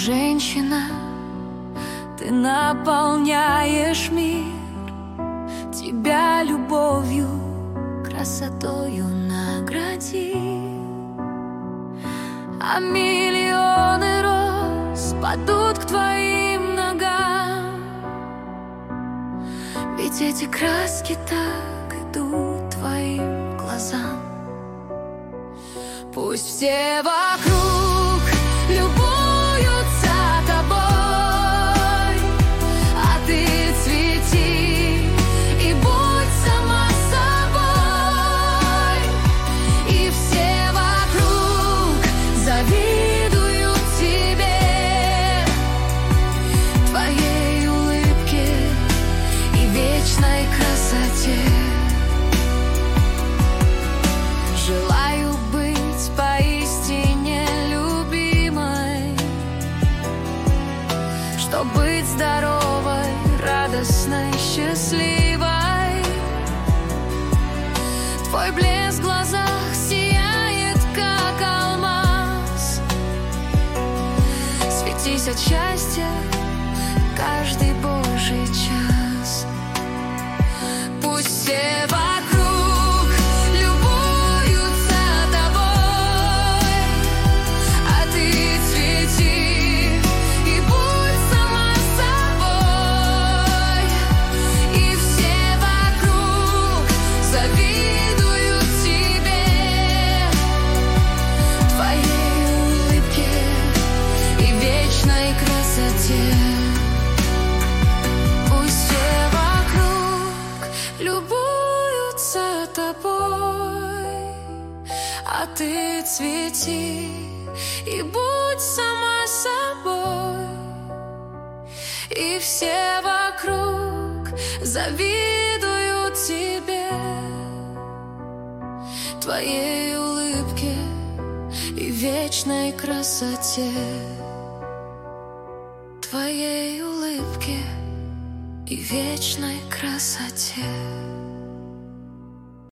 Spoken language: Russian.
женщина, ты наполняешь мир. Тебя любовью, красотою награди, а миллионы роз падут к твоим ногам. Ведь эти краски так идут твоим глазам. Пусть все вокруг любуются тобой, а ты цвети и будь сама собой. И все вокруг завидуют тебе, твоей улыбке и вечной красоте. Желаю быть поистине любимой, чтоб быть здоровой, радостной, счастливой. Твой блеск в глазах сияет, как алмаз. Светись от счастья каждый божий час. Пусть все вокруг любуются тобой, а ты цвети и будь сама собой. И все вокруг завидуют тебе, твоей улыбке и вечной красоте. Пусть все вокруг любуются тобой, а ты цвети и будь сама собой. И все вокруг завидуют тебе, твоей улыбке и вечной красоте. Твоей улыбке и вечной красоте.